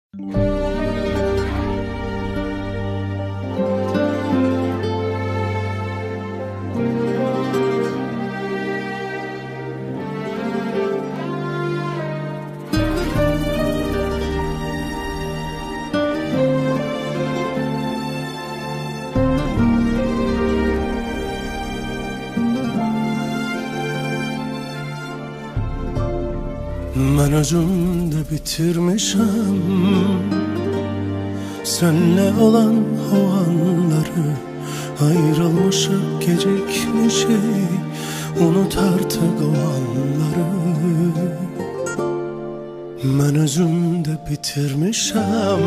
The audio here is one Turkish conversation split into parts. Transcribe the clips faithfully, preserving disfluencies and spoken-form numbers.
Ben özümde bitirmişim senle olan o anları. Ayrılmışık, gecikmişik, unut artık o anları. Ben özümde bitirmişim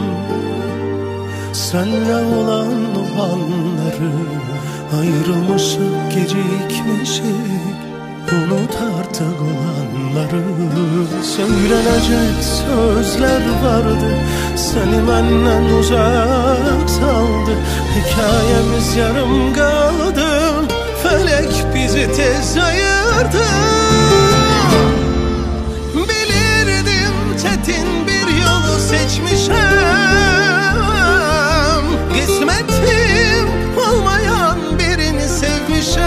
senle olan o anları. Ayrılmışık, gecikmişik, unut artık olanları. Söylenecek sözler vardı, seni benden uzak saldı. Hikayemiz yarım kaldı, felek bizi tez ayırdı. Bilirdim çetin bir yolu seçmişim, kısmetim olmayan birini sevmişim.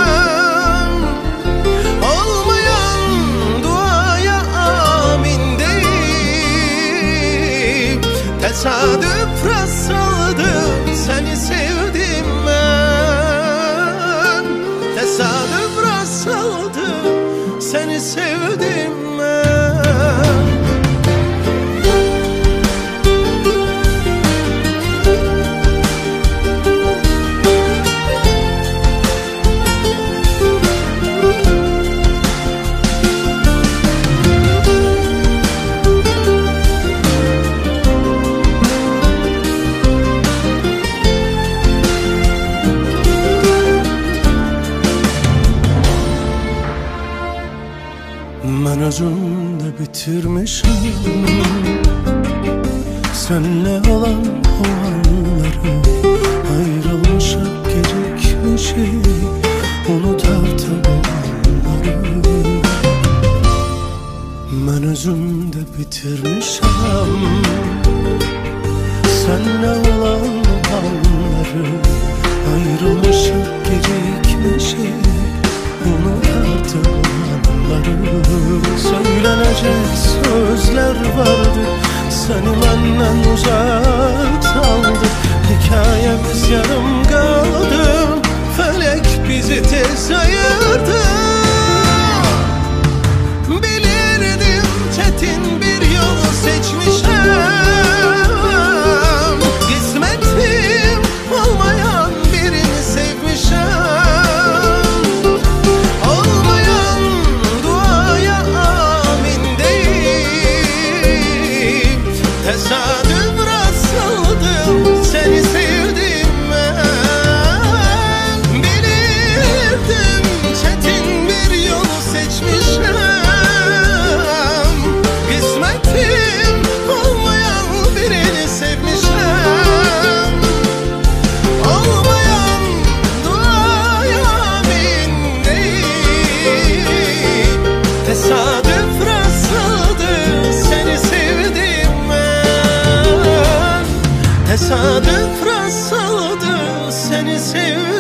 Tesadüf rastladım, seni sevdim ben. Tesadüf rastladım, seni sevdim ben. Ben özümde bitirmişim senle olan o anları. Ayrılmışık, gecikmişik, unut artık o anları. Ben özümde bitirmişim senle olan o anları. Ayrılmışık, gecikmişik, unut artık o anları. Söylenecek sözler vardı, seni benden uzak saldı. Hikayemiz yarım kaldı, felek bizi tez ayırdı. Bilirdim çetin bir yolu seçmişim, kısmetim olmayan birini sevmişim. Tesadüf rastladım, seni sevdim ben. Bilirdim çetin bir yolu seçmişim, kısmetim olmayan birini sevmişim. Olmayan duaya amin değil. Tesadüf rastladı, seni sevdim. Tesadüf rastladı, seni sevdim.